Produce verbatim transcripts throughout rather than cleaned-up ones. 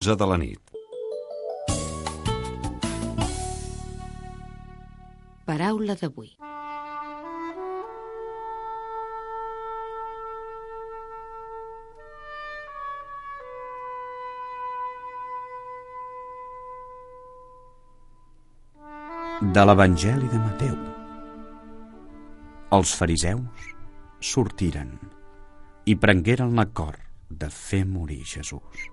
de la nit. Paraula d'avui. De l'Evangeli de Mateu. Els fariseus sortiren i prengueren l'acord de fer morir Jesús.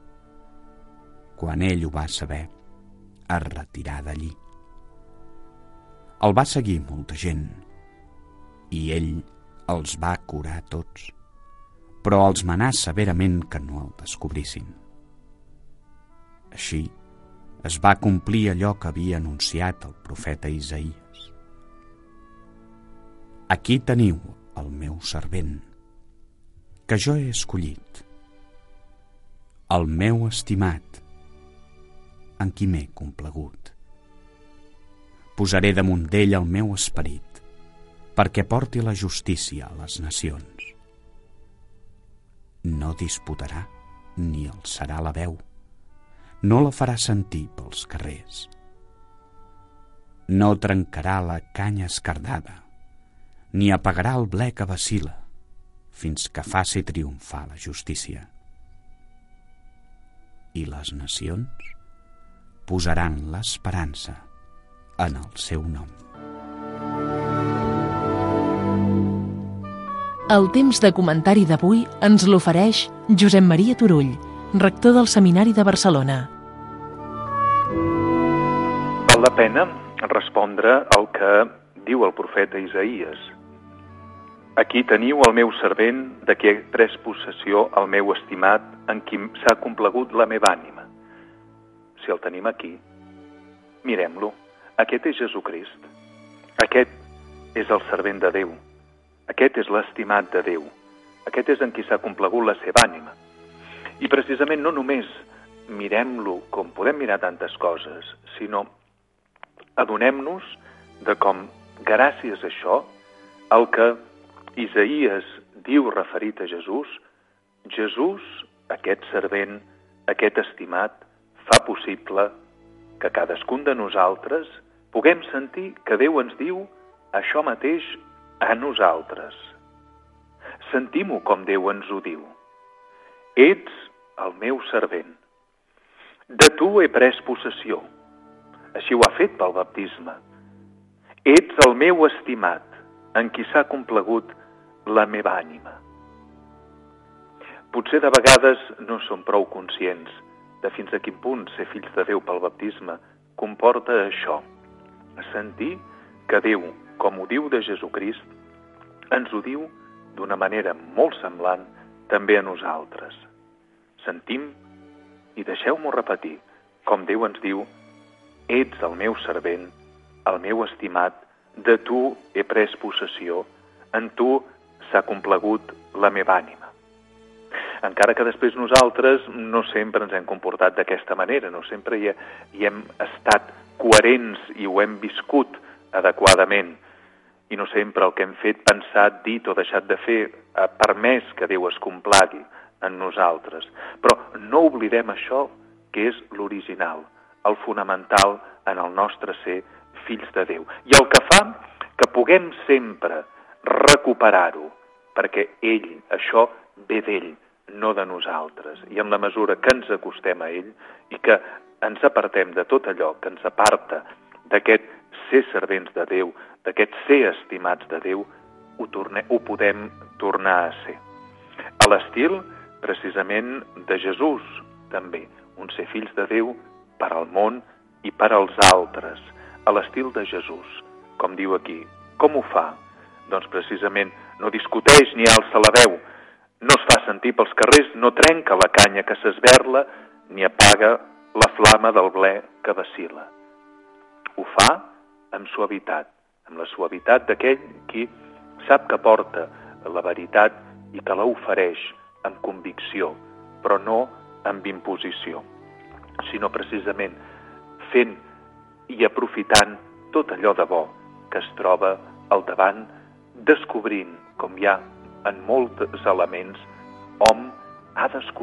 Quan ell ho va saber, es retirà d'allí. El va seguir molta gent i ell els va curar a tots, però els manà severament que no el descobrissin. Així es va complir allò que havia anunciat el profeta Isaïes. Aquí teniu el meu servent, que jo he escollit, el meu estimat, en qui m'he complagut. Posaré damunt d'ell el meu esperit, perquè porti la justícia a les nacions. No disputarà ni alçarà la veu, no la farà sentir pels carrers. No trencarà la canya escardada, ni apagarà el ble que vacil·la, fins que faci triomfar la justícia. I les nacions posaran l'esperança en el seu nom. El temps de comentari d'avui ens l'ofereix Josep Maria Turull, rector del Seminari de Barcelona. Val la pena respondre al que diu el profeta Isaïes. Aquí teniu el meu servent, de qui he pres possessió, el meu estimat, en qui s'ha complagut la meva ànima. Si el tenim aquí, mirem-lo. Aquest és Jesucrist. Aquest és el servent de Déu. Aquest és l'estimat de Déu. Aquest és en qui s'ha complagut la seva ànima. I precisament no només mirem-lo com podem mirar tantes coses, sinó adonem-nos de com, gràcies a això, el que Isaïes diu referit a Jesús, Jesús, aquest servent, aquest estimat, fa possible que cadascun de nosaltres puguem sentir que Déu ens diu això mateix a nosaltres. Sentim-ho com Déu ens ho diu. Ets el meu servent. De tu he pres possessió. Així ho ha fet pel baptisme. Ets el meu estimat, en qui s'ha complagut la meva ànima. Potser de vegades no som prou conscients de fins a quin punt ser fills de Déu pel baptisme comporta això, sentir que Déu, com ho diu de Jesucrist, ens ho diu d'una manera molt semblant també a nosaltres. Sentim, i deixeu-m'ho repetir, com Déu ens diu: ets el meu servent, el meu estimat, de tu he pres possessió, en tu s'ha complagut la meva ànima. Encara que després nosaltres no sempre ens hem comportat d'aquesta manera, no sempre hi, hi hem estat coherents i ho hem viscut adequadament, i no sempre el que hem fet, pensat, dit o deixat de fer ha permès que Déu es complagui en nosaltres. Però no oblidem això que és l'original, el fonamental en el nostre ser fills de Déu. I el que fa que puguem sempre recuperar-ho, perquè ell, això ve d'ell, no de nosaltres. I en la mesura que ens acostem a ell i que ens apartem de tot allò que ens aparta d'aquest ser servents de Déu, d'aquest ser estimats de Déu, ho, torne, ho podem tornar a ser. A l'estil, precisament, de Jesús, també, un ser fills de Déu per al món i per als altres, a l'estil de Jesús, com diu aquí. Com ho fa? Doncs precisament no discuteix ni alça la veu, no es fa sentir pels carrers, no trenca la canya que s'esberla, ni apaga la flama del ble que vacil·la. Ho fa amb suavitat, amb la suavitat d'aquell qui sap que porta la veritat i que la ofereix amb convicció, però no amb imposició, sinó precisament fent i aprofitant tot allò de bo que es troba al davant, descobrint, com hi ha en molts elements, hom ha descobert